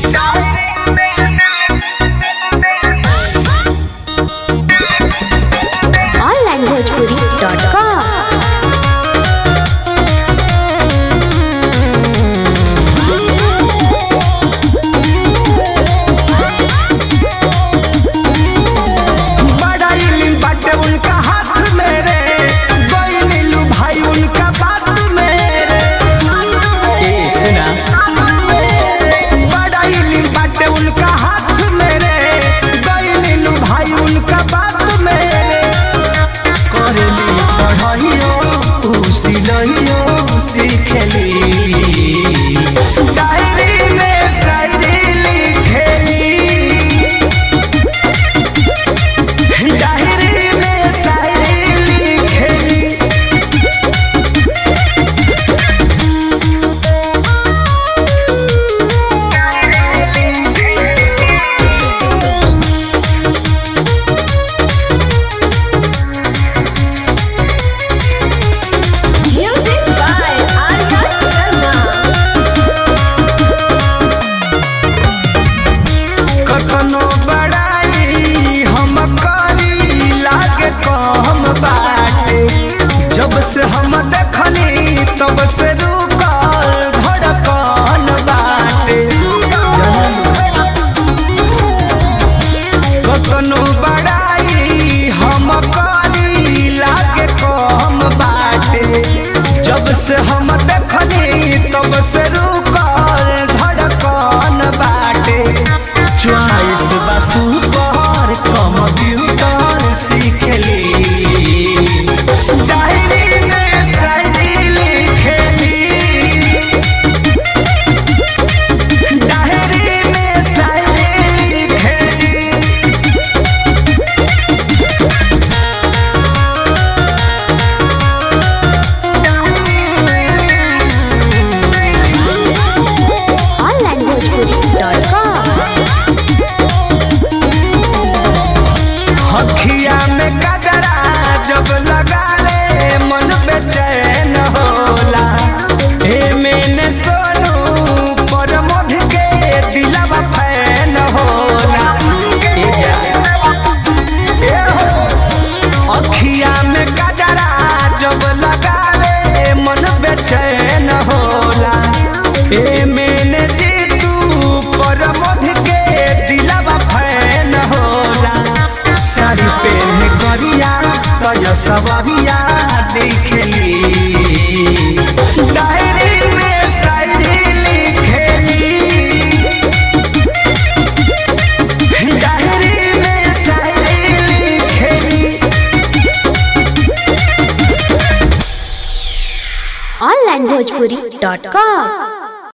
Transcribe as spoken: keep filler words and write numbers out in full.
Online Bhojpuri dot com. जब से हम देखनी तब से रुकल धड़कन बाटे। कतनो बड़ाई हम करी लागे कम बाटे। जब से हम देखनी तब से रुकल धड़कन बाटे। चॉइस बा सुपर कंप्यूटर सीखली। अखिया में गजरा जब लगा ले मन बेचैन होला। ए मैंने सोनू पर मध के दिलवा फैन होला। ए जा ए हो अखिया में गजरा जब लगा ले मन बेचैन होला। ए मैंने जीतू पर मध के दिलवा फैन होला। साड़ी पहने करिया तो सवरिया दिखली। डायरी में शायरी लिखली। डायरी में शायरी लिखली। Online Bhojpuri dot com.